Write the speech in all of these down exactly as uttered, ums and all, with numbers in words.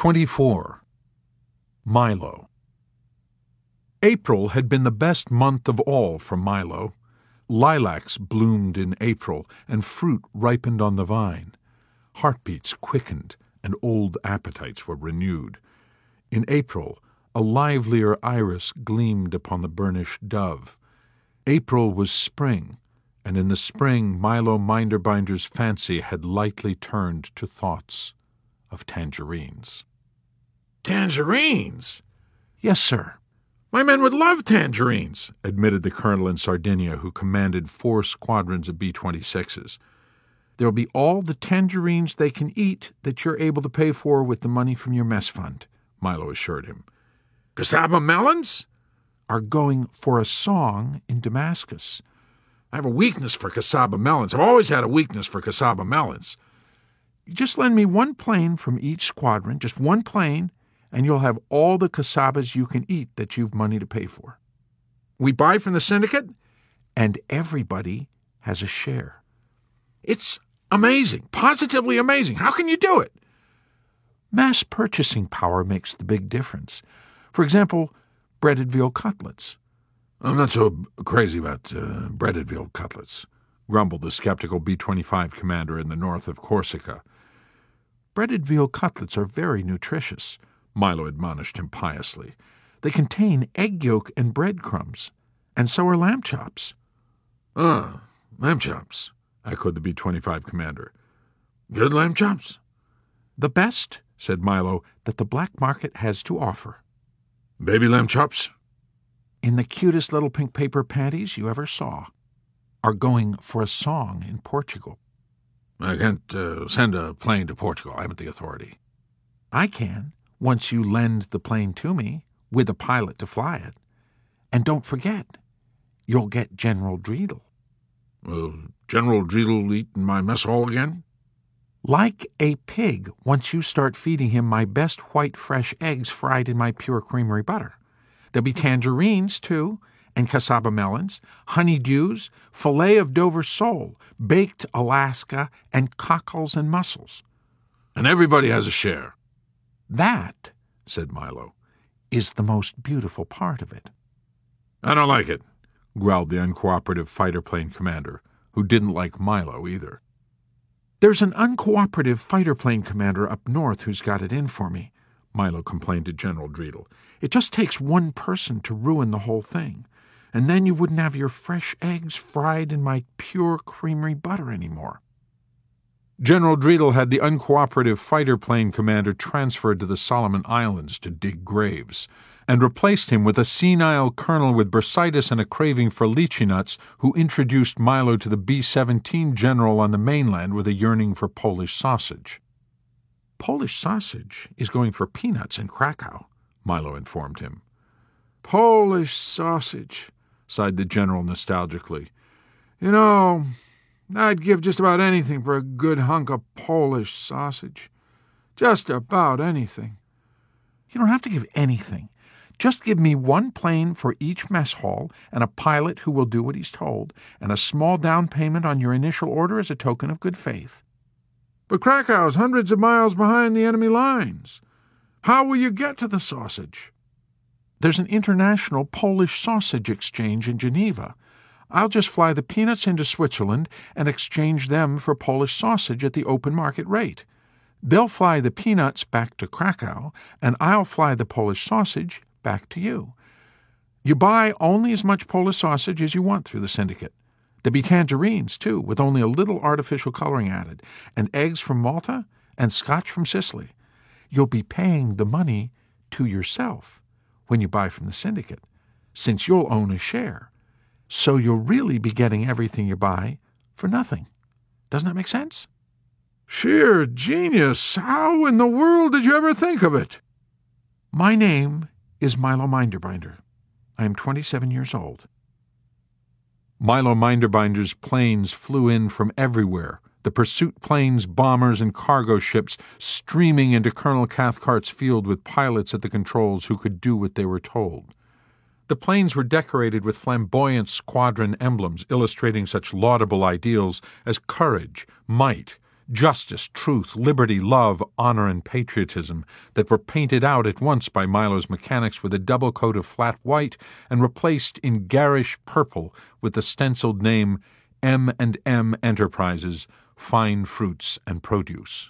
twenty-four. Milo. April had been the best month of all for Milo. Lilacs bloomed in April, and fruit ripened on the vine. Heartbeats quickened, and old appetites were renewed. In April, a livelier iris gleamed upon the burnished dove. April was spring, and in the spring Milo Minderbinder's fancy had lightly turned to thoughts of tangerines. Tangerines? Yes, sir. My men would love tangerines, admitted the colonel in Sardinia who commanded four squadrons of B twenty-sixes. There'll be all the tangerines they can eat that you're able to pay for with the money from your mess fund, Milo assured him. Casaba melons? Are going for a song in Damascus. I have a weakness for Casaba melons. I've always had a weakness for Casaba melons. You just lend me one plane from each squadron, just one plane, and you'll have all the casabas you can eat that you've money to pay for. We buy from the syndicate? And everybody has a share. It's amazing, positively amazing. How can you do it? Mass purchasing power makes the big difference. For example, breaded veal cutlets. I'm not so crazy about uh, breaded veal cutlets, grumbled the skeptical B twenty-five commander in the north of Corsica. Breaded veal cutlets are very nutritious, Milo admonished him piously. They contain egg yolk and breadcrumbs, and so are lamb chops. Ah, lamb chops, echoed the B twenty-five commander. Good lamb chops? The best, said Milo, that the black market has to offer. Baby lamb chops? In the cutest little pink paper panties you ever saw. Are going for a song in Portugal. I can't uh, send a plane to Portugal. I haven't the authority. I can, once you lend the plane to me, with a pilot to fly it. And don't forget, you'll get General Dreedel. Will General Dreedel eat in my mess hall again? Like a pig once you start feeding him my best white fresh eggs fried in my pure creamery butter. There'll be tangerines, too, and casaba melons, honeydews, filet of Dover sole, baked Alaska, and cockles and mussels. And everybody has a share. That, said Milo, is the most beautiful part of it. I don't like it, growled the uncooperative fighter plane commander, who didn't like Milo either. There's an uncooperative fighter plane commander up north who's got it in for me, Milo complained to General Dreedel. It just takes one person to ruin the whole thing, and then you wouldn't have your fresh eggs fried in my pure creamery butter anymore. General Dreedel had the uncooperative fighter plane commander transferred to the Solomon Islands to dig graves, and replaced him with a senile colonel with bursitis and a craving for lychee nuts who introduced Milo to the B seventeen general on the mainland with a yearning for Polish sausage. Polish sausage is going for peanuts in Krakow, Milo informed him. Polish sausage, sighed the general nostalgically. You know, I'd give just about anything for a good hunk of Polish sausage. Just about anything. You don't have to give anything. Just give me one plane for each mess hall and a pilot who will do what he's told, and a small down payment on your initial order as a token of good faith. But Krakow's hundreds of miles behind the enemy lines. How will you get to the sausage? There's an international Polish sausage exchange in Geneva. I'll just fly the peanuts into Switzerland and exchange them for Polish sausage at the open market rate. They'll fly the peanuts back to Krakow, and I'll fly the Polish sausage back to you. You buy only as much Polish sausage as you want through the syndicate. There'll be tangerines, too, with only a little artificial coloring added, and eggs from Malta and scotch from Sicily. You'll be paying the money to yourself when you buy from the syndicate, since you'll own a share. So you'll really be getting everything you buy for nothing. Doesn't that make sense? Sheer genius! How in the world did you ever think of it? My name is Milo Minderbinder. I am twenty-seven years old. Milo Minderbinder's planes flew in from everywhere, the pursuit planes, bombers, and cargo ships streaming into Colonel Cathcart's field with pilots at the controls who could do what they were told. The planes were decorated with flamboyant squadron emblems illustrating such laudable ideals as courage, might, justice, truth, liberty, love, honor, and patriotism that were painted out at once by Milo's mechanics with a double coat of flat white and replaced in garish purple with the stenciled name M and M Enterprises, Fine Fruits and Produce.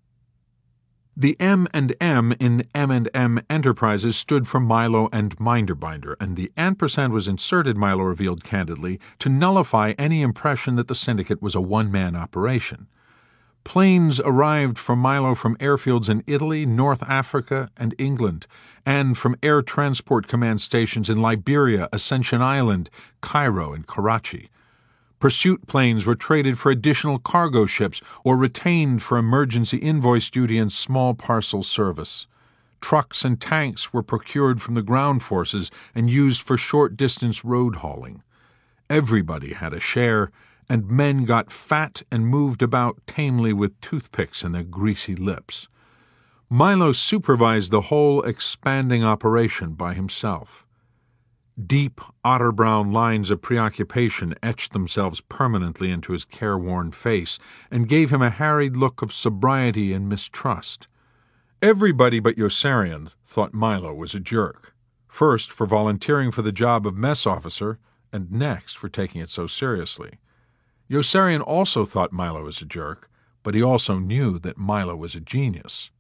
The M and M in M and M Enterprises stood for Milo and Minderbinder, and the ampersand was inserted, Milo revealed candidly, to nullify any impression that the syndicate was a one-man operation. Planes arrived for Milo from airfields in Italy, North Africa, and England, and from air transport command stations in Liberia, Ascension Island, Cairo, and Karachi. Pursuit planes were traded for additional cargo ships or retained for emergency invoice duty and small parcel service. Trucks and tanks were procured from the ground forces and used for short-distance road hauling. Everybody had a share, and men got fat and moved about tamely with toothpicks in their greasy lips. Milo supervised the whole expanding operation by himself. Deep, otter-brown lines of preoccupation etched themselves permanently into his careworn face and gave him a harried look of sobriety and mistrust. Everybody but Yossarian thought Milo was a jerk, first for volunteering for the job of mess officer, and next for taking it so seriously. Yossarian also thought Milo was a jerk, but he also knew that Milo was a genius.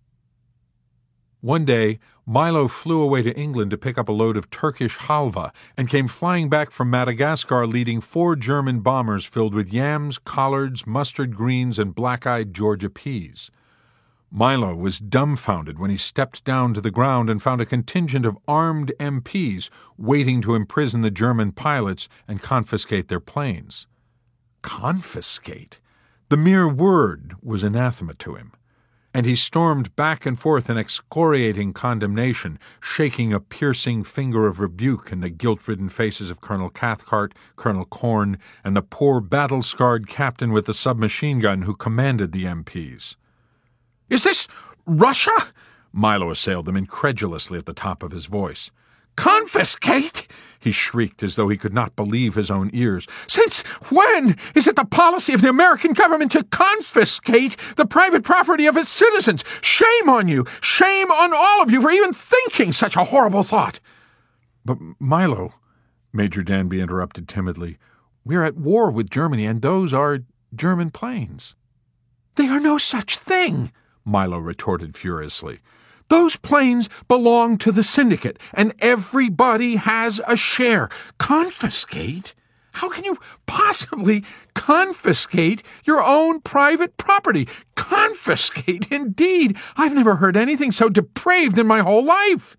One day, Milo flew away to England to pick up a load of Turkish halva and came flying back from Madagascar leading four German bombers filled with yams, collards, mustard greens, and black-eyed Georgia peas. Milo was dumbfounded when he stepped down to the ground and found a contingent of armed M Ps waiting to imprison the German pilots and confiscate their planes. Confiscate? The mere word was anathema to him. And he stormed back and forth in excoriating condemnation, shaking a piercing finger of rebuke in the guilt-ridden faces of Colonel Cathcart, Colonel Korn, and the poor battle-scarred captain with the submachine gun who commanded the M Ps. "Is this Russia?" Milo assailed them incredulously at the top of his voice. "Confiscate?" he shrieked as though he could not believe his own ears. "Since when is it the policy of the American government to confiscate the private property of its citizens? Shame on you! Shame on all of you for even thinking such a horrible thought!" "But, Milo," Major Danby interrupted timidly, "we're at war with Germany, and those are German planes." "They are no such thing," Milo retorted furiously. "Those planes belong to the syndicate, and everybody has a share. Confiscate? How can you possibly confiscate your own private property? Confiscate, indeed! I've never heard anything so depraved in my whole life."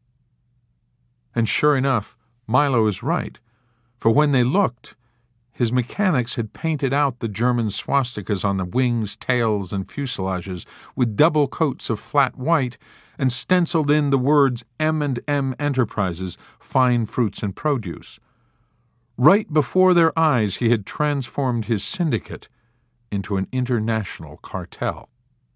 And sure enough, Milo is right, for when they looked, his mechanics had painted out the German swastikas on the wings, tails, and fuselages with double coats of flat white and stenciled in the words M and M Enterprises, Fine Fruits and Produce. Right before their eyes he had transformed his syndicate into an international cartel.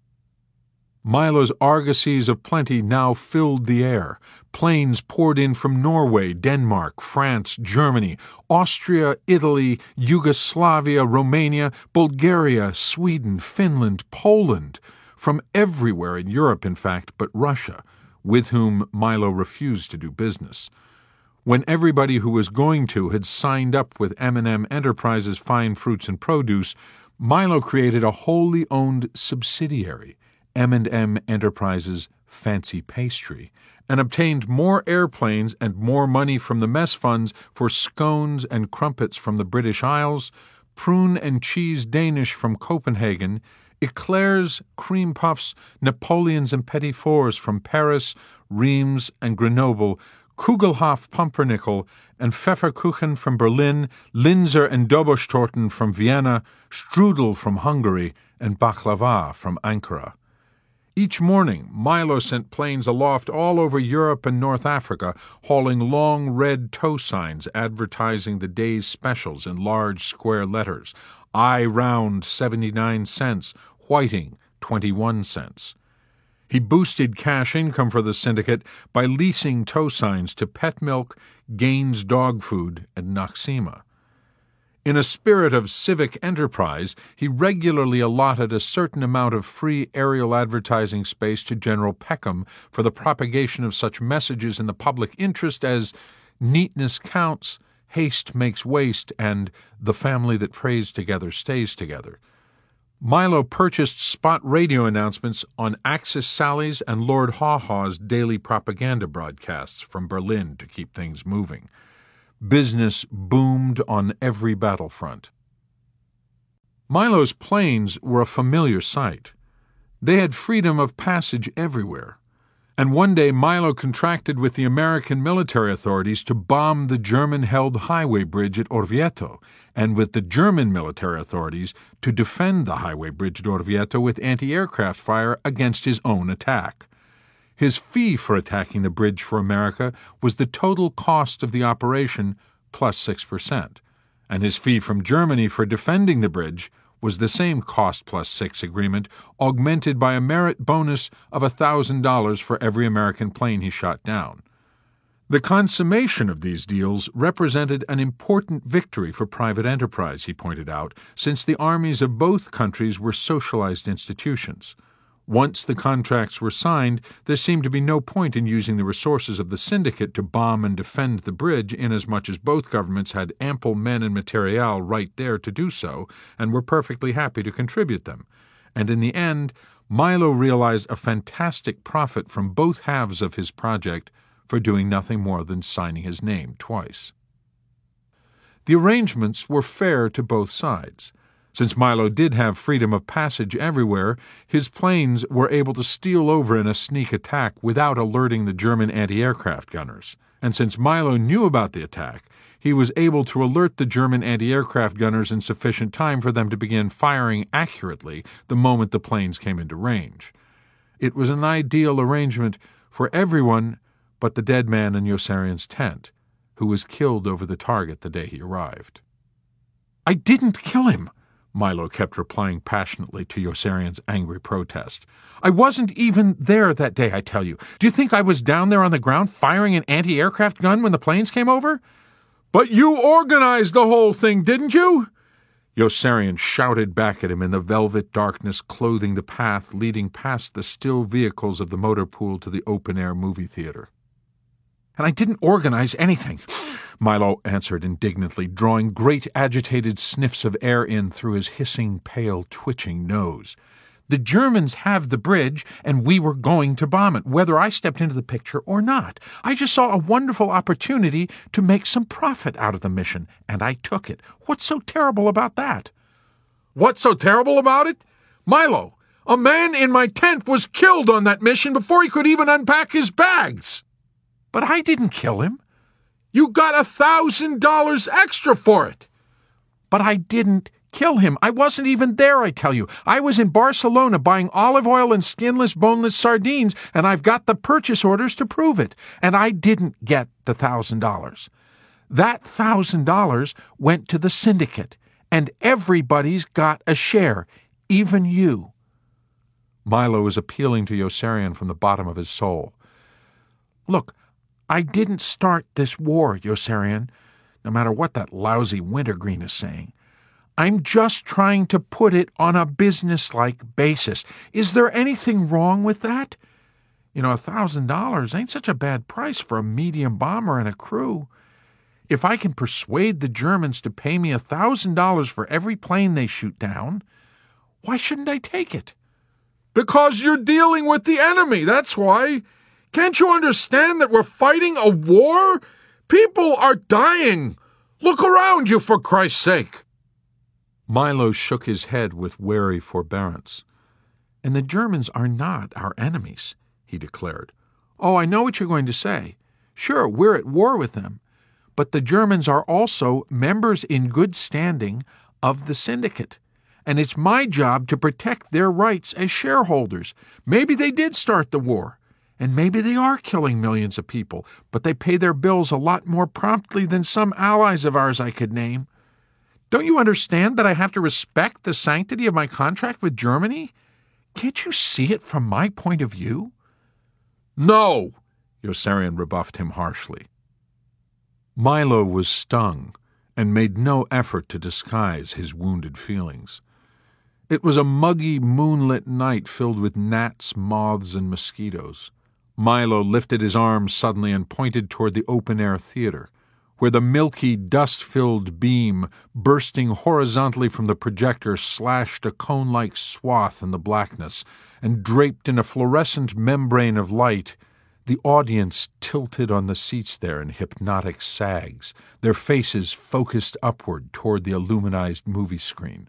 Milo's argosies of plenty now filled the air. Planes poured in from Norway, Denmark, France, Germany, Austria, Italy, Yugoslavia, Romania, Bulgaria, Sweden, Finland, Poland, from everywhere in Europe, in fact, but Russia, with whom Milo refused to do business. When everybody who was going to had signed up with M and M Enterprises Fine Fruits and Produce, Milo created a wholly owned subsidiary, M and M Enterprises Fancy Pastry, and obtained more airplanes and more money from the mess funds for scones and crumpets from the British Isles, prune and cheese Danish from Copenhagen, eclairs, cream puffs, Napoleons and petit fours from Paris, Reims, and Grenoble, Kugelhof Pumpernickel and Pfefferkuchen from Berlin, Linzer and Dobostorten from Vienna, Strudel from Hungary, and Baklava from Ankara. Each morning, Milo sent planes aloft all over Europe and North Africa, hauling long red tow signs advertising the day's specials in large square letters. I round seventy-nine cents, whiting twenty-one cents. He boosted cash income for the syndicate by leasing tow signs to Pet Milk, Gaines Dog Food, and Noxema. In a spirit of civic enterprise, he regularly allotted a certain amount of free aerial advertising space to General Peckham for the propagation of such messages in the public interest as "neatness counts," "haste makes waste," and "the family that prays together stays together." Milo purchased spot radio announcements on Axis Sally's and Lord Haw Haw's daily propaganda broadcasts from Berlin to keep things moving. Business boomed on every battlefront. Milo's planes were a familiar sight. They had freedom of passage everywhere. And one day Milo contracted with the American military authorities to bomb the German-held highway bridge at Orvieto, and with the German military authorities to defend the highway bridge at Orvieto with anti-aircraft fire against his own attack. His fee for attacking the bridge for America was the total cost of the operation plus six percent, and his fee from Germany for defending the bridge was the same cost plus six agreement, augmented by a merit bonus of one thousand dollars for every American plane he shot down. The consummation of these deals represented an important victory for private enterprise, he pointed out, since the armies of both countries were socialized institutions. Once the contracts were signed, there seemed to be no point in using the resources of the syndicate to bomb and defend the bridge, inasmuch as both governments had ample men and materiel right there to do so, and were perfectly happy to contribute them. And in the end, Milo realized a fantastic profit from both halves of his project for doing nothing more than signing his name twice. The arrangements were fair to both sides. Since Milo did have freedom of passage everywhere, his planes were able to steal over in a sneak attack without alerting the German anti-aircraft gunners. And since Milo knew about the attack, he was able to alert the German anti-aircraft gunners in sufficient time for them to begin firing accurately the moment the planes came into range. It was an ideal arrangement for everyone but the dead man in Yossarian's tent, who was killed over the target the day he arrived. "I didn't kill him," Milo kept replying passionately to Yossarian's angry protest. "I wasn't even there that day, I tell you. Do you think I was down there on the ground firing an anti-aircraft gun when the planes came over?" "But you organized the whole thing, didn't you?" Yossarian shouted back at him in the velvet darkness clothing the path leading past the still vehicles of the motor pool to the open-air movie theater. "And I didn't organize anything," Milo answered indignantly, drawing great agitated sniffs of air in through his hissing, pale, twitching nose. "The Germans have the bridge, and we were going to bomb it, whether I stepped into the picture or not. I just saw a wonderful opportunity to make some profit out of the mission, and I took it. What's so terrible about that?" "What's so terrible about it? Milo, a man in my tent was killed on that mission before he could even unpack his bags." "But I didn't kill him." "You got a thousand dollars extra for it." "But I didn't kill him. I wasn't even there, I tell you. I was in Barcelona buying olive oil and skinless, boneless sardines, and I've got the purchase orders to prove it. And I didn't get the thousand dollars. That thousand dollars went to the syndicate, and everybody's got a share, even you." Milo was appealing to Yossarian from the bottom of his soul. "Look, I didn't start this war, Yossarian, no matter what that lousy Wintergreen is saying. I'm just trying to put it on a business-like basis. Is there anything wrong with that? You know, a thousand dollars ain't such a bad price for a medium bomber and a crew. If I can persuade the Germans to pay me a thousand dollars for every plane they shoot down, why shouldn't I take it?" "Because you're dealing with the enemy, that's why. Can't you understand that we're fighting a war? People are dying. Look around you, for Christ's sake." Milo shook his head with wary forbearance. "And the Germans are not our enemies," he declared. "Oh, I know what you're going to say. Sure, we're at war with them. But the Germans are also members in good standing of the syndicate. And it's my job to protect their rights as shareholders. Maybe they did start the war. And maybe they are killing millions of people, but they pay their bills a lot more promptly than some allies of ours I could name. Don't you understand that I have to respect the sanctity of my contract with Germany? Can't you see it from my point of view?" "No," Yossarian rebuffed him harshly. Milo was stung, and made no effort to disguise his wounded feelings. It was a muggy, moonlit night filled with gnats, moths, and mosquitoes. Milo lifted his arm suddenly and pointed toward the open-air theater, where the milky, dust-filled beam, bursting horizontally from the projector, slashed a cone-like swath in the blackness, and draped in a fluorescent membrane of light, the audience tilted on the seats there in hypnotic sags, their faces focused upward toward the illuminized movie screen.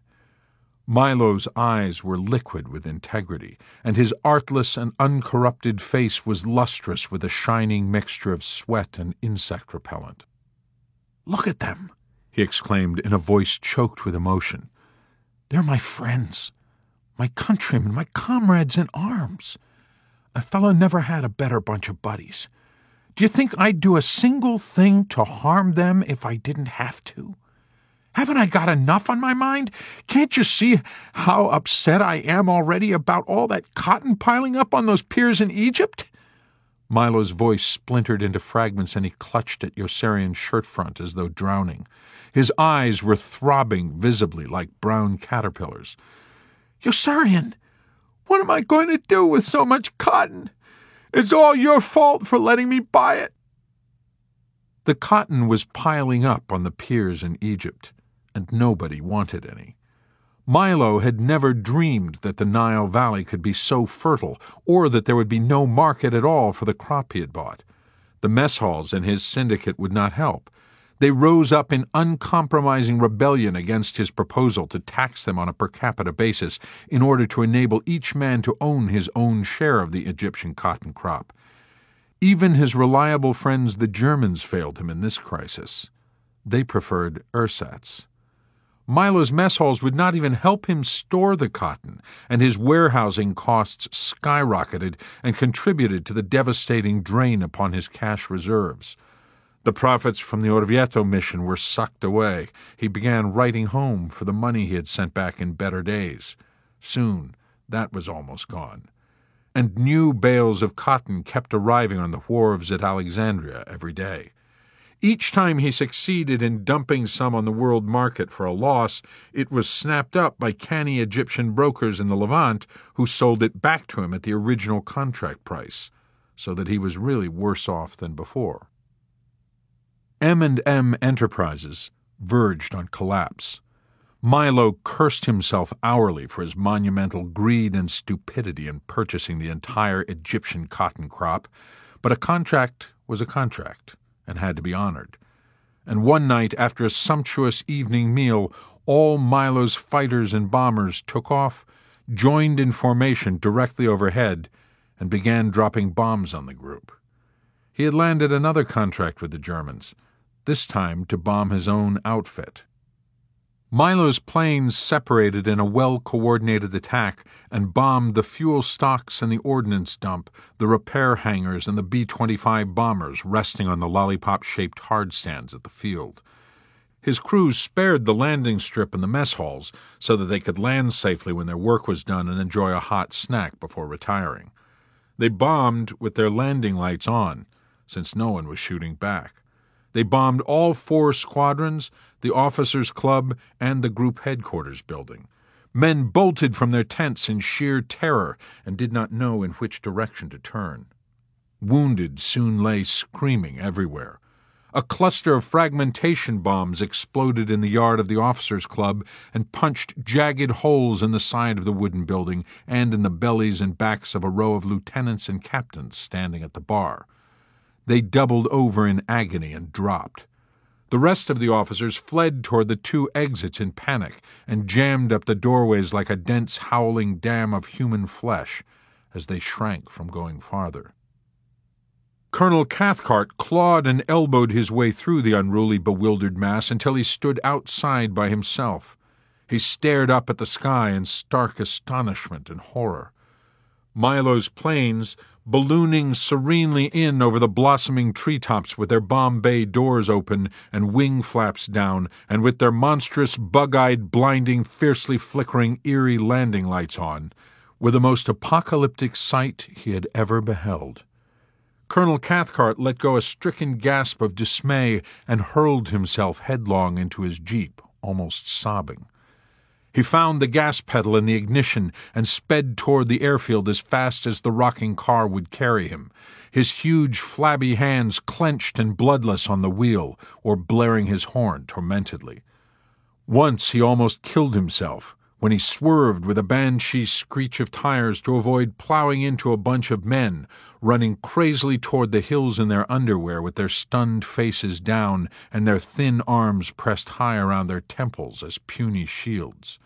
Milo's eyes were liquid with integrity, and his artless and uncorrupted face was lustrous with a shining mixture of sweat and insect repellent. "Look at them," he exclaimed in a voice choked with emotion. "They're my friends, my countrymen, my comrades in arms. A fellow never had a better bunch of buddies. Do you think I'd do a single thing to harm them if I didn't have to? Haven't I got enough on my mind? Can't you see how upset I am already about all that cotton piling up on those piers in Egypt?" Milo's voice splintered into fragments, and he clutched at Yossarian's shirt front as though drowning. His eyes were throbbing visibly like brown caterpillars. "Yossarian, what am I going to do with so much cotton? It's all your fault for letting me buy it." The cotton was piling up on the piers in Egypt, and nobody wanted any. Milo had never dreamed that the Nile Valley could be so fertile, or that there would be no market at all for the crop he had bought. The mess halls and his syndicate would not help. They rose up in uncompromising rebellion against his proposal to tax them on a per capita basis in order to enable each man to own his own share of the Egyptian cotton crop. Even his reliable friends the Germans failed him in this crisis. They preferred ersatz. Milo's mess halls would not even help him store the cotton, and his warehousing costs skyrocketed and contributed to the devastating drain upon his cash reserves. The profits from the Orvieto mission were sucked away. He began writing home for the money he had sent back in better days. Soon, that was almost gone. And new bales of cotton kept arriving on the wharves at Alexandria every day. Each time he succeeded in dumping some on the world market for a loss, it was snapped up by canny Egyptian brokers in the Levant who sold it back to him at the original contract price, so that he was really worse off than before. M and M Enterprises verged on collapse. Milo cursed himself hourly for his monumental greed and stupidity in purchasing the entire Egyptian cotton crop, but a contract was a contract and had to be honored. And one night, after a sumptuous evening meal, all Milo's fighters and bombers took off, joined in formation directly overhead, and began dropping bombs on the group. He had landed another contract with the Germans, this time to bomb his own outfit. Milo's planes separated in a well-coordinated attack and bombed the fuel stocks and the ordnance dump, the repair hangars and the B twenty-five bombers resting on the lollipop-shaped hardstands at the field. His crews spared the landing strip and the mess halls so that they could land safely when their work was done and enjoy a hot snack before retiring. They bombed with their landing lights on, since no one was shooting back. They bombed all four squadrons, the officers' club, and the group headquarters building. Men bolted from their tents in sheer terror and did not know in which direction to turn. Wounded soon lay screaming everywhere. A cluster of fragmentation bombs exploded in the yard of the officers' club and punched jagged holes in the side of the wooden building and in the bellies and backs of a row of lieutenants and captains standing at the bar. They doubled over in agony and dropped. The rest of the officers fled toward the two exits in panic and jammed up the doorways like a dense, howling dam of human flesh as they shrank from going farther. Colonel Cathcart clawed and elbowed his way through the unruly, bewildered mass until he stood outside by himself. He stared up at the sky in stark astonishment and horror. Milo's planes, ballooning serenely in over the blossoming treetops with their bomb bay doors open and wing flaps down, and with their monstrous, bug-eyed, blinding, fiercely flickering, eerie landing lights on, were the most apocalyptic sight he had ever beheld. Colonel Cathcart let go a stricken gasp of dismay and hurled himself headlong into his jeep, almost sobbing. He found the gas pedal in the ignition and sped toward the airfield as fast as the rocking car would carry him, his huge, flabby hands clenched and bloodless on the wheel, or blaring his horn tormentedly. Once he almost killed himself when he swerved with a banshee screech of tires to avoid plowing into a bunch of men running crazily toward the hills in their underwear with their stunned faces down and their thin arms pressed high around their temples as puny shields.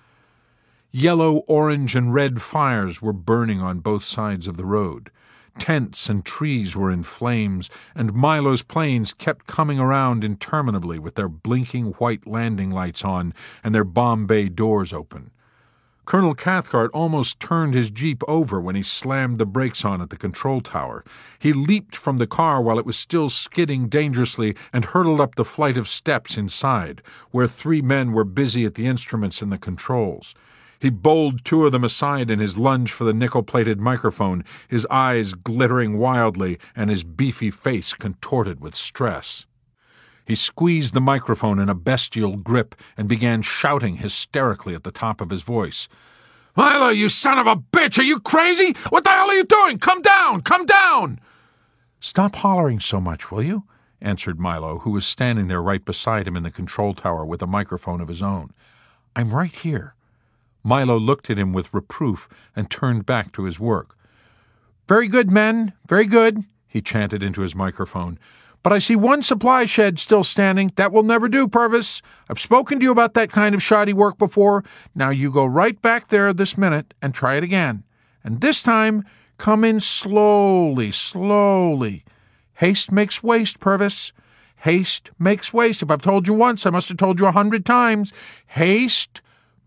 Yellow, orange, and red fires were burning on both sides of the road. Tents and trees were in flames, and Milo's planes kept coming around interminably with their blinking white landing lights on and their bomb bay doors open. Colonel Cathcart almost turned his jeep over when he slammed the brakes on at the control tower. He leaped from the car while it was still skidding dangerously and hurtled up the flight of steps inside, where three men were busy at the instruments and the controls. He bowled two of them aside in his lunge for the nickel-plated microphone, his eyes glittering wildly and his beefy face contorted with stress. He squeezed the microphone in a bestial grip and began shouting hysterically at the top of his voice. "Milo, you son of a bitch! Are you crazy? What the hell are you doing? Come down! Come down!" "Stop hollering so much, will you?" answered Milo, who was standing there right beside him in the control tower with a microphone of his own. "I'm right here." Milo looked at him with reproof and turned back to his work. "Very good, men, very good," he chanted into his microphone. "But I see one supply shed still standing. That will never do, Purvis. I've spoken to you about that kind of shoddy work before. Now you go right back there this minute and try it again. And this time, come in slowly, slowly. Haste makes waste, Purvis. Haste makes waste. If I've told you once, I must have told you a hundred times. Haste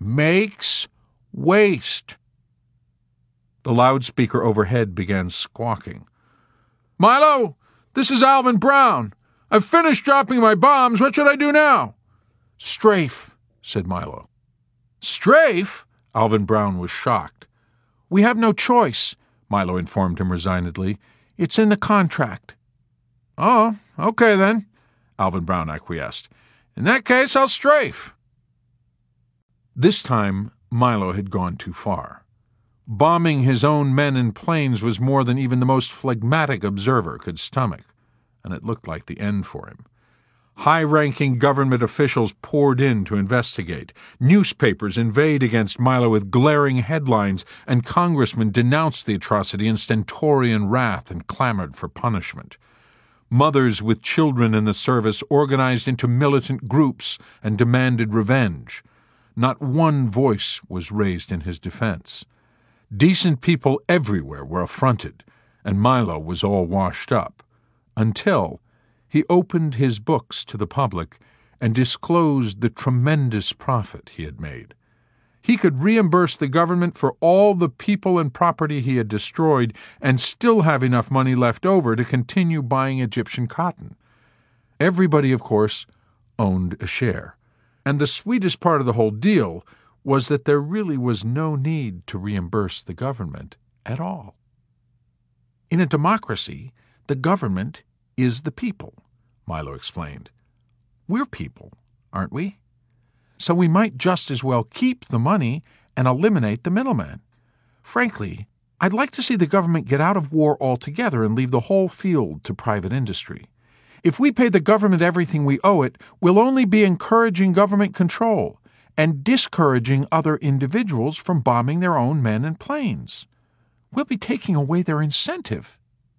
makes waste." The loudspeaker overhead began squawking. "Milo, this is Alvin Brown. I've finished dropping my bombs. What should I do now?" "Strafe," said Milo. "Strafe?" Alvin Brown was shocked. "We have no choice," Milo informed him resignedly. "It's in the contract." "Oh, okay then," Alvin Brown acquiesced. "In that case, I'll strafe." This time, Milo had gone too far. Bombing his own men and planes was more than even the most phlegmatic observer could stomach, and it looked like the end for him. High-ranking government officials poured in to investigate. Newspapers inveighed against Milo with glaring headlines, and congressmen denounced the atrocity in stentorian wrath and clamored for punishment. Mothers with children in the service organized into militant groups and demanded revenge. Not one voice was raised in his defense. Decent people everywhere were affronted, and Milo was all washed up, until he opened his books to the public and disclosed the tremendous profit he had made. He could reimburse the government for all the people and property he had destroyed and still have enough money left over to continue buying Egyptian cotton. Everybody, of course, owned a share. And the sweetest part of the whole deal was that there really was no need to reimburse the government at all. In a democracy, the government is the people, Milo explained. We're people, aren't we? So we might just as well keep the money and eliminate the middleman. Frankly, I'd like to see the government get out of war altogether and leave the whole field to private industry. If we pay the government everything we owe it, we'll only be encouraging government control and discouraging other individuals from bombing their own men and planes. We'll be taking away their incentive.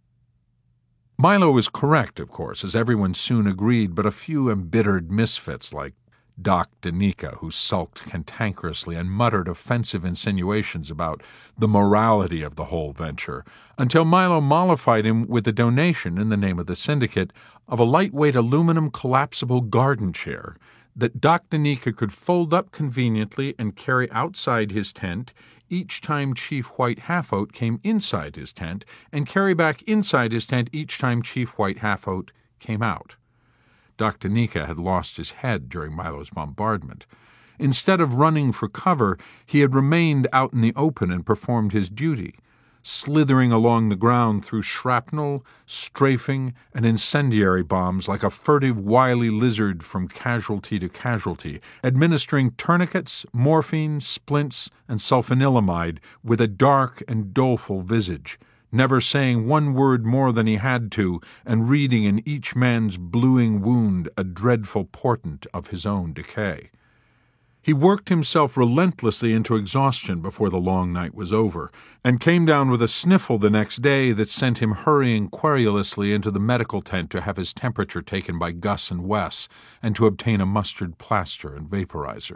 Milo was correct, of course, as everyone soon agreed, but a few embittered misfits like Doc Danica, who sulked cantankerously and muttered offensive insinuations about the morality of the whole venture, until Milo mollified him with a donation in the name of the syndicate of a lightweight aluminum collapsible garden chair that Doc Danica could fold up conveniently and carry outside his tent each time Chief White Half-Oat came inside his tent, and carry back inside his tent each time Chief White Half-Oat came out. Doc Danica had lost his head during Milo's bombardment. Instead of running for cover, he had remained out in the open and performed his duty. slithering along the ground through shrapnel, strafing, and incendiary bombs like a furtive, wily lizard from casualty to casualty, administering tourniquets, morphine, splints, and sulfanilamide with a dark and doleful visage, never saying one word more than he had to, and reading in each man's bluing wound a dreadful portent of his own decay. He worked himself relentlessly into exhaustion before the long night was over, and came down with a sniffle the next day that sent him hurrying querulously into the medical tent to have his temperature taken by Gus and Wes, and to obtain a mustard plaster and vaporizer.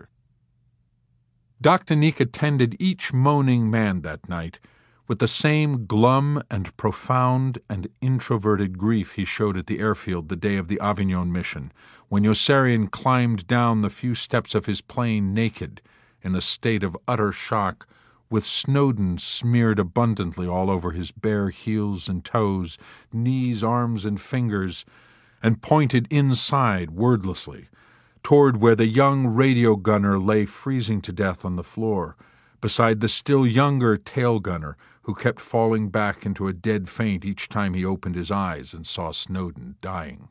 Doctor Nick attended each moaning man that night with the same glum and profound and introverted grief he showed at the airfield the day of the Avignon mission, when Yossarian climbed down the few steps of his plane naked, in a state of utter shock, with Snowden smeared abundantly all over his bare heels and toes, knees, arms, and fingers, and pointed inside wordlessly, toward where the young radio gunner lay freezing to death on the floor, beside the still younger tail gunner who kept falling back into a dead faint each time he opened his eyes and saw Snowden dying.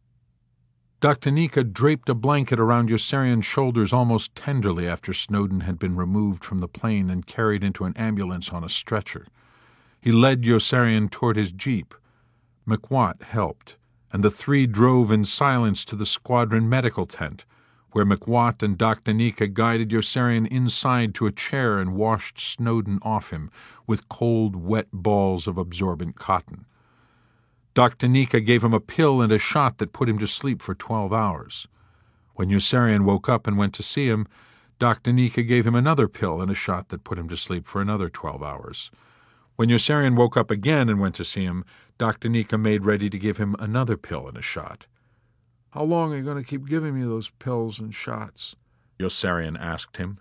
Doctor Nika draped a blanket around Yossarian's shoulders almost tenderly after Snowden had been removed from the plane and carried into an ambulance on a stretcher. He led Yossarian toward his jeep. McWatt helped, and the three drove in silence to the squadron medical tent, where McWatt and Doctor Nika guided Yossarian inside to a chair and washed Snowden off him with cold, wet balls of absorbent cotton. Doctor Nika gave him a pill and a shot that put him to sleep for twelve hours. When Yossarian woke up and went to see him, Doctor Nika gave him another pill and a shot that put him to sleep for another twelve hours. When Yossarian woke up again and went to see him, Doctor Nika made ready to give him another pill and a shot. "How long are you going to keep giving me those pills and shots?" Yossarian asked him.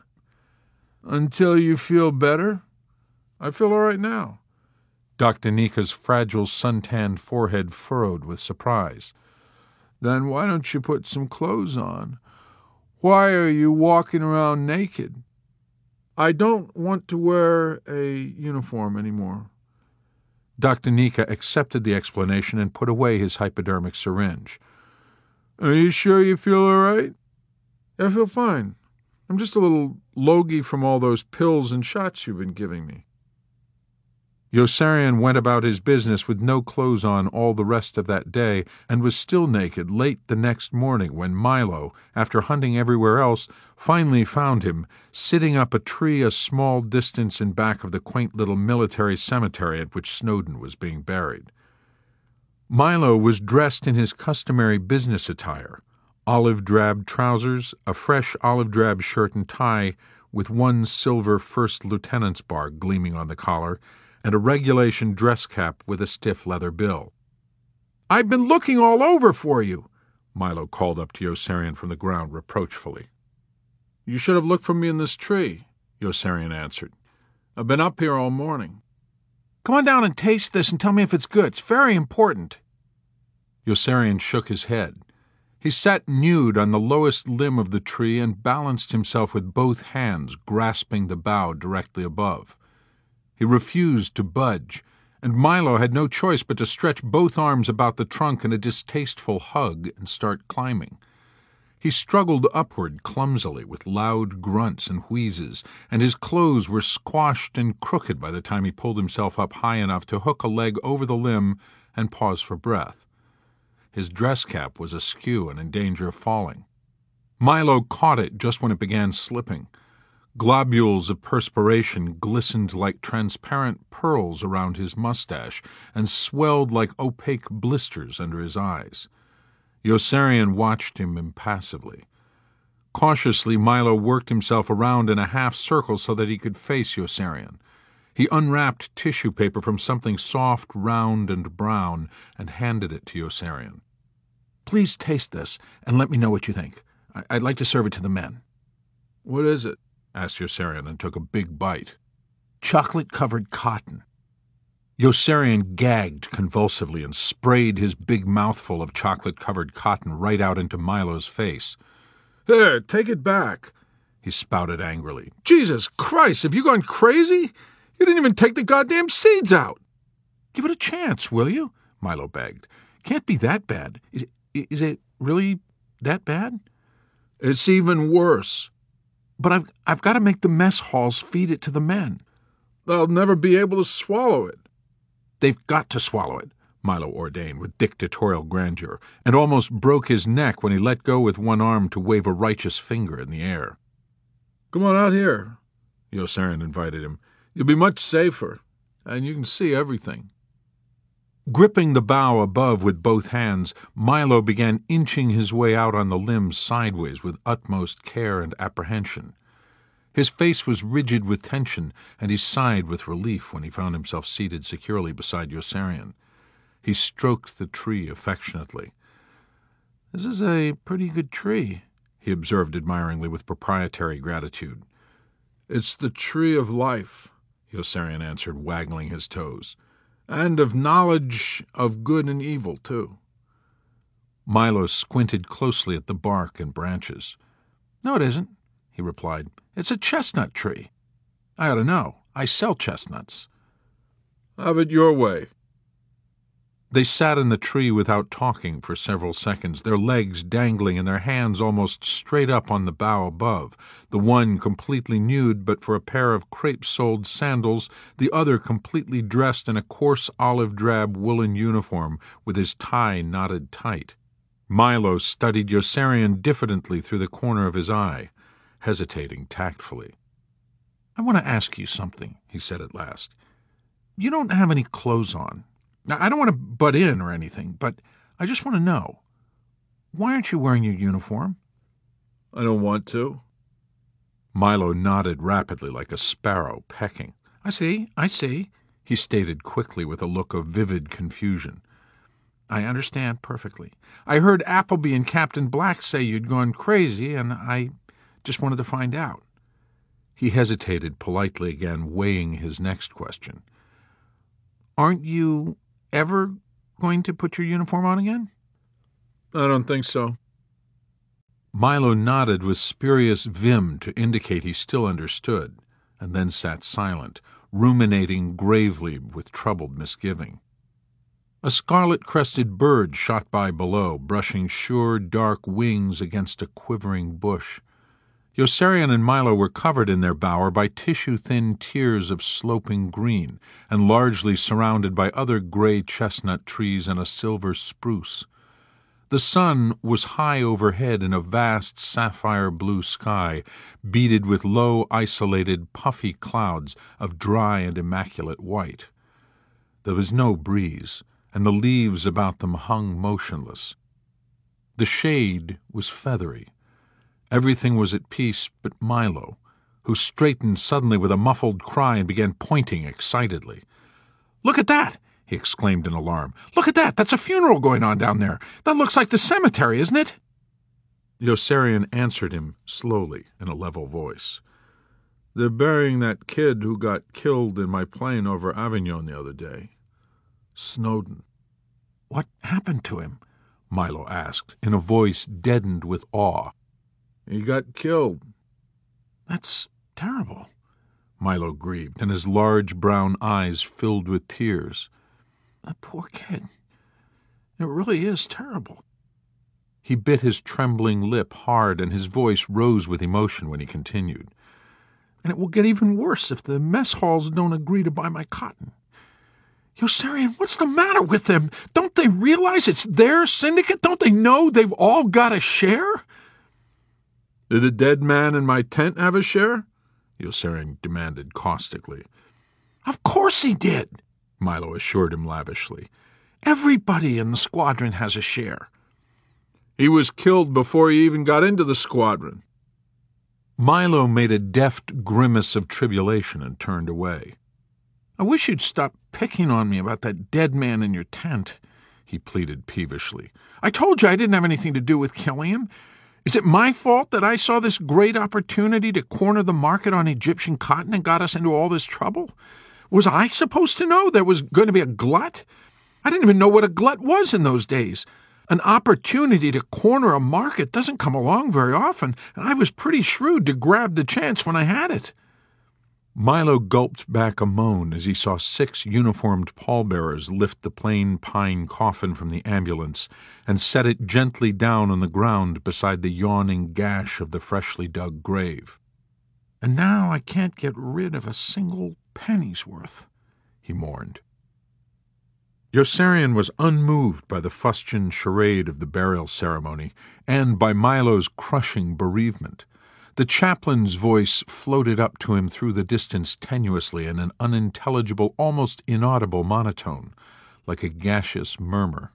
"Until you feel better? I feel all right now." Doctor Nika's fragile, suntanned forehead furrowed with surprise. "Then why don't you put some clothes on? Why are you walking around naked?" "I don't want to wear a uniform anymore." Doctor Nika accepted the explanation and put away his hypodermic syringe. "Are you sure you feel all right?" "I feel fine. I'm just a little logy from all those pills and shots you've been giving me." Yossarian went about his business with no clothes on all the rest of that day, and was still naked late the next morning when Milo, after hunting everywhere else, finally found him, sitting up a tree a small distance in back of the quaint little military cemetery at which Snowden was being buried. Milo was dressed in his customary business attire, olive-drab trousers, a fresh olive-drab shirt and tie with one silver first lieutenant's bar gleaming on the collar, and a regulation dress cap with a stiff leather bill. "I've been looking all over for you," Milo called up to Yossarian from the ground reproachfully. "You should have looked for me in this tree," Yossarian answered. "I've been up here all morning." "Come on down and taste this and tell me if it's good. It's very important." Yossarian shook his head. He sat nude on the lowest limb of the tree and balanced himself with both hands, grasping the bough directly above. He refused to budge, and Milo had no choice but to stretch both arms about the trunk in a distasteful hug and start climbing. He struggled upward clumsily with loud grunts and wheezes, and his clothes were squashed and crooked by the time he pulled himself up high enough to hook a leg over the limb and pause for breath. His dress cap was askew and in danger of falling. Milo caught it just when it began slipping. Globules of perspiration glistened like transparent pearls around his mustache and swelled like opaque blisters under his eyes. Yossarian watched him impassively. Cautiously, Milo worked himself around in a half circle so that he could face Yossarian. He unwrapped tissue paper from something soft, round, and brown and handed it to Yossarian. "Please taste this and let me know what you think. I- I'd like to serve it to the men." "What is it?" asked Yossarian and took a big bite. "Chocolate-covered cotton." Yossarian gagged convulsively and sprayed his big mouthful of chocolate-covered cotton right out into Milo's face. "There, take it back," he spouted angrily. "Jesus Christ, have you gone crazy? You didn't even take the goddamn seeds out. Give it a chance, will you? Milo begged. Can't be that bad. Is, is it really that bad? It's even worse. But I've, I've got to make the mess halls feed it to the men. They'll never be able to swallow it. They've got to swallow it, Milo ordained with dictatorial grandeur, and almost broke his neck when he let go with one arm to wave a righteous finger in the air. Come on out here, Yossarian invited him. You'll be much safer, and you can see everything. Gripping the bough above with both hands, Milo began inching his way out on the limbs sideways with utmost care and apprehension. His face was rigid with tension, and he sighed with relief when he found himself seated securely beside Yossarian. He stroked the tree affectionately. "This is a pretty good tree," he observed admiringly with proprietary gratitude. "It's the tree of life," Yossarian answered, waggling his toes. "And of knowledge of good and evil, too." Milo squinted closely at the bark and branches. "No, it isn't," he replied. "It's a chestnut tree. I ought to know. I sell chestnuts." "Have it your way." They sat in the tree without talking for several seconds, their legs dangling and their hands almost straight up on the bough above, the one completely nude but for a pair of crepe-soled sandals, the other completely dressed in a coarse olive-drab woolen uniform with his tie knotted tight. Milo studied Yossarian diffidently through the corner of his eye, hesitating tactfully. "I want to ask you something," he said at last. "You don't have any clothes on. Now, I don't want to butt in or anything, but I just want to know. Why aren't you wearing your uniform?" "I don't want to." Milo nodded rapidly like a sparrow pecking. "I see, I see," he stated quickly with a look of vivid confusion. "I understand perfectly. I heard Appleby and Captain Black say you'd gone crazy, and I just wanted to find out." He hesitated politely again, weighing his next question. "Aren't you ever going to put your uniform on again?" "I don't think so." Milo nodded with spurious vim to indicate he still understood, and then sat silent, ruminating gravely with troubled misgiving. A scarlet-crested bird shot by below, brushing sure, dark wings against a quivering bush. Yossarian and Milo were covered in their bower by tissue-thin tiers of sloping green, and largely surrounded by other gray chestnut trees and a silver spruce. The sun was high overhead in a vast sapphire-blue sky, beaded with low, isolated, puffy clouds of dry and immaculate white. There was no breeze, and the leaves about them hung motionless. The shade was feathery. Everything was at peace but Milo, who straightened suddenly with a muffled cry and began pointing excitedly. "Look at that!" he exclaimed in alarm. "Look at that! That's a funeral going on down there! That looks like the cemetery, isn't it?" Yossarian answered him slowly in a level voice. "They're burying that kid who got killed in my plane over Avignon the other day. Snowden." "What happened to him?" Milo asked, in a voice deadened with awe. "He got killed." "That's terrible," Milo grieved, and his large brown eyes filled with tears. "That poor kid. It really is terrible." He bit his trembling lip hard, and his voice rose with emotion when he continued. "And it will get even worse if the mess halls don't agree to buy my cotton. Yossarian, what's the matter with them? Don't they realize it's their syndicate? Don't they know they've all got a share?" "Did the dead man in my tent have a share?" Yossarian demanded caustically. "Of course he did," Milo assured him lavishly. "Everybody in the squadron has a share." "He was killed before he even got into the squadron." Milo made a deft grimace of tribulation and turned away. "I wish you'd stop picking on me about that dead man in your tent," he pleaded peevishly. "I told you I didn't have anything to do with killing him. Is it my fault that I saw this great opportunity to corner the market on Egyptian cotton and got us into all this trouble? Was I supposed to know there was going to be a glut? I didn't even know what a glut was in those days. An opportunity to corner a market doesn't come along very often, and I was pretty shrewd to grab the chance when I had it." Milo gulped back a moan as he saw six uniformed pallbearers lift the plain pine coffin from the ambulance and set it gently down on the ground beside the yawning gash of the freshly dug grave. "And now I can't get rid of a single penny's worth," he mourned. Yossarian was unmoved by the fustian charade of the burial ceremony and by Milo's crushing bereavement. The chaplain's voice floated up to him through the distance tenuously in an unintelligible, almost inaudible monotone, like a gaseous murmur.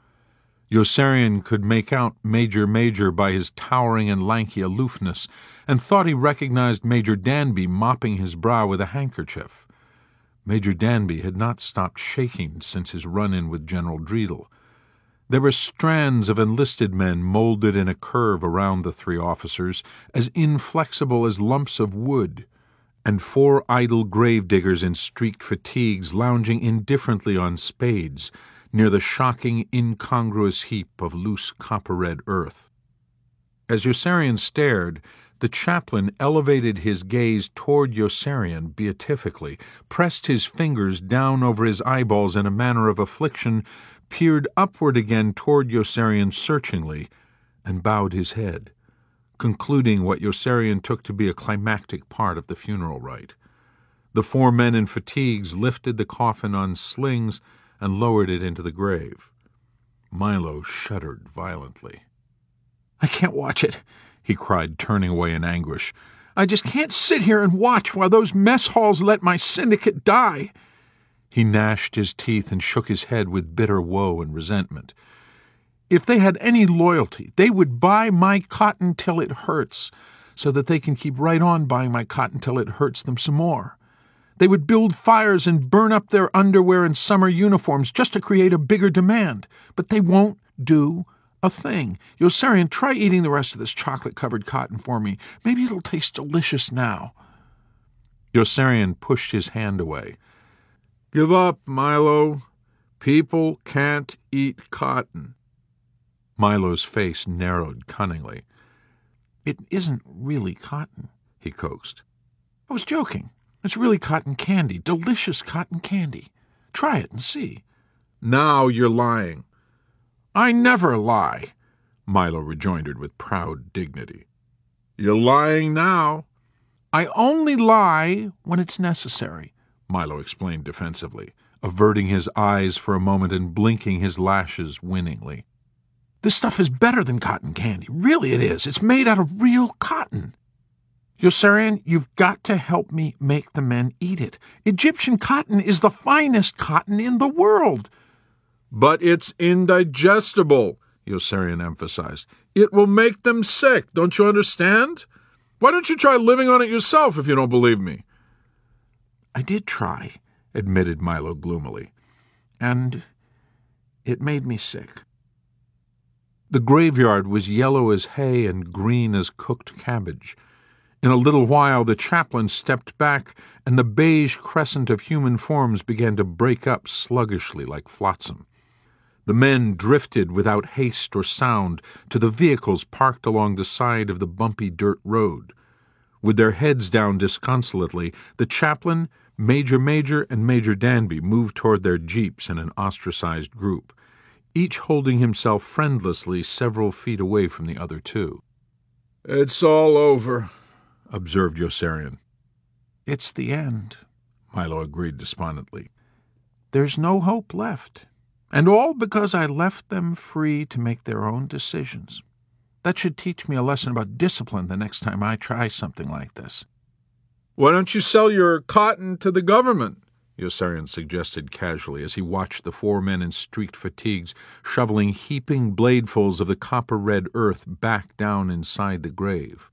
Yossarian could make out Major Major by his towering and lanky aloofness, and thought he recognized Major Danby mopping his brow with a handkerchief. Major Danby had not stopped shaking since his run-in with General Dreedel. There were strands of enlisted men molded in a curve around the three officers, as inflexible as lumps of wood, and four idle gravediggers in streaked fatigues lounging indifferently on spades near the shocking, incongruous heap of loose copper-red earth. As Yossarian stared, the chaplain elevated his gaze toward Yossarian beatifically, pressed his fingers down over his eyeballs in a manner of affliction, peered upward again toward Yossarian searchingly, and bowed his head, concluding what Yossarian took to be a climactic part of the funeral rite. The four men in fatigues lifted the coffin on slings and lowered it into the grave. Milo shuddered violently. "I can't watch it," he cried, turning away in anguish. "I just can't sit here and watch while those mess halls let my syndicate die." He gnashed his teeth and shook his head with bitter woe and resentment. "If they had any loyalty, they would buy my cotton till it hurts, so that they can keep right on buying my cotton till it hurts them some more. They would build fires and burn up their underwear and summer uniforms just to create a bigger demand, but they won't do a thing. Yossarian, try eating the rest of this chocolate-covered cotton for me. Maybe it'll taste delicious now." Yossarian pushed his hand away. "Give up, Milo. People can't eat cotton." Milo's face narrowed cunningly. "It isn't really cotton," he coaxed. "I was joking. It's really cotton candy, delicious cotton candy. Try it and see." "Now you're lying." "I never lie," Milo rejoined with proud dignity. "You're lying now." "I only lie when it's necessary," Milo explained defensively, averting his eyes for a moment and blinking his lashes winningly. "This stuff is better than cotton candy. Really it is. It's made out of real cotton. Yossarian, you've got to help me make the men eat it. Egyptian cotton is the finest cotton in the world." "But it's indigestible," Yossarian emphasized. "It will make them sick, don't you understand? Why don't you try living on it yourself if you don't believe me?" "I did try," admitted Milo gloomily, "and it made me sick." The graveyard was yellow as hay and green as cooked cabbage. In a little while the chaplain stepped back, and the beige crescent of human forms began to break up sluggishly like flotsam. The men drifted without haste or sound to the vehicles parked along the side of the bumpy dirt road. With their heads down disconsolately, the chaplain, Major Major, and Major Danby moved toward their jeeps in an ostracized group, each holding himself friendlessly several feet away from the other two. "It's all over," observed Yossarian. "It's the end," Milo agreed despondently. "There's no hope left, and all because I left them free to make their own decisions. That should teach me a lesson about discipline the next time I try something like this." "Why don't you sell your cotton to the government?" Yossarian suggested casually as he watched the four men in streaked fatigues shoveling heaping bladefuls of the copper-red earth back down inside the grave.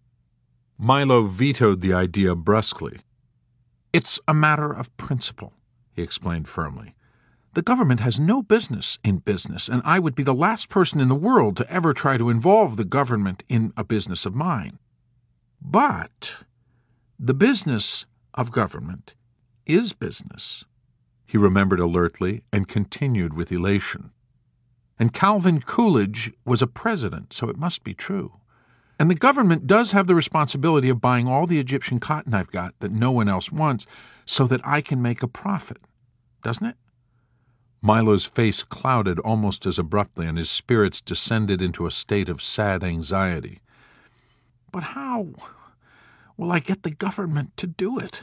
Milo vetoed the idea brusquely. "It's a matter of principle," he explained firmly. "The government has no business in business, and I would be the last person in the world to ever try to involve the government in a business of mine. But the business of government is business," he remembered alertly and continued with elation. "And Calvin Coolidge was a president, so it must be true. And the government does have the responsibility of buying all the Egyptian cotton I've got that no one else wants so that I can make a profit, doesn't it?" Milo's face clouded almost as abruptly, and his spirits descended into a state of sad anxiety. "But how will I get the government to do it?"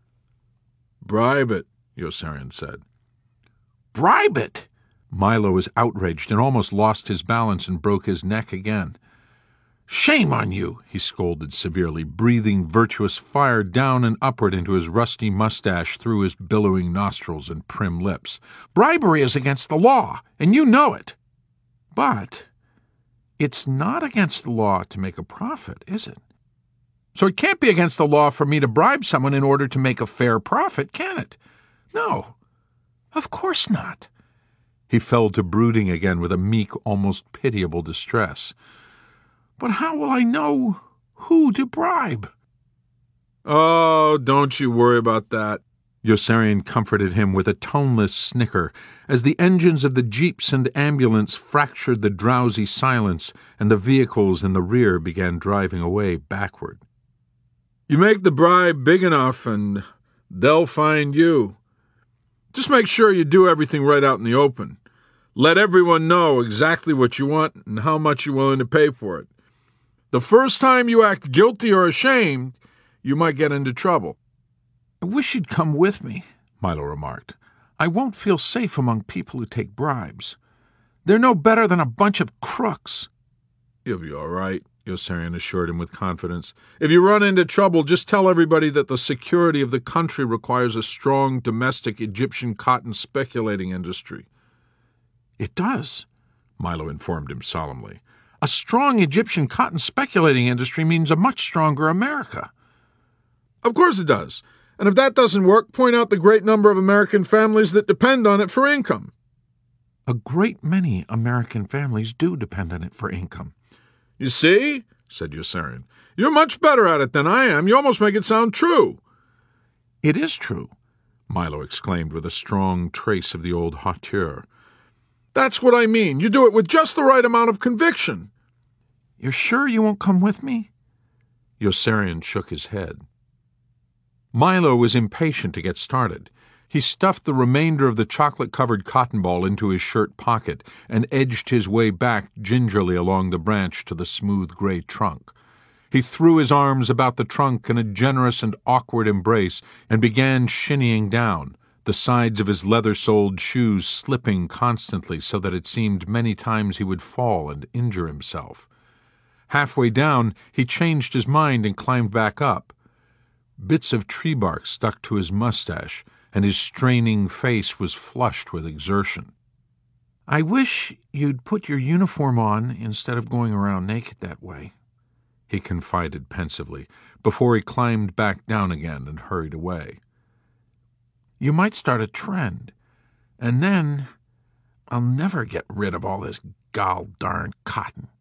"Bribe it," Yossarian said. "Bribe it?" Milo was outraged and almost lost his balance and broke his neck again. "Shame on you," he scolded severely, breathing virtuous fire down and upward into his rusty mustache through his billowing nostrils and prim lips. "Bribery is against the law, and you know it." "But it's not against the law to make a profit, is it? So it can't be against the law for me to bribe someone in order to make a fair profit, can it? No, of course not." He fell to brooding again with a meek, almost pitiable distress. "But how will I know who to bribe?" "Oh, don't you worry about that," Yossarian comforted him with a toneless snicker as the engines of the jeeps and ambulance fractured the drowsy silence and the vehicles in the rear began driving away backward. "You make the bribe big enough and they'll find you. Just make sure you do everything right out in the open. Let everyone know exactly what you want and how much you're willing to pay for it. The first time you act guilty or ashamed, you might get into trouble." "I wish you'd come with me," Milo remarked. "I won't feel safe among people who take bribes. They're no better than a bunch of crooks." "You'll be all right," Yossarian assured him with confidence. "If you run into trouble, just tell everybody that the security of the country requires a strong domestic Egyptian cotton speculating industry." "It does," Milo informed him solemnly. "A strong Egyptian cotton speculating industry means a much stronger America." "Of course it does. And if that doesn't work, point out the great number of American families that depend on it for income." "A great many American families do depend on it for income." "You see," said Yossarian, "you're much better at it than I am. You almost make it sound true." "It is true," Milo exclaimed with a strong trace of the old hauteur. "That's what I mean. You do it with just the right amount of conviction." "You're sure you won't come with me?" Yossarian shook his head. Milo was impatient to get started. He stuffed the remainder of the chocolate-covered cotton ball into his shirt pocket and edged his way back gingerly along the branch to the smooth gray trunk. He threw his arms about the trunk in a generous and awkward embrace and began shinnying down, the sides of his leather-soled shoes slipping constantly so that it seemed many times he would fall and injure himself. Halfway down, he changed his mind and climbed back up. Bits of tree bark stuck to his mustache, and his straining face was flushed with exertion. "I wish you'd put your uniform on instead of going around naked that way," he confided pensively, before he climbed back down again and hurried away. "You might start a trend, and then I'll never get rid of all this gol darn cotton."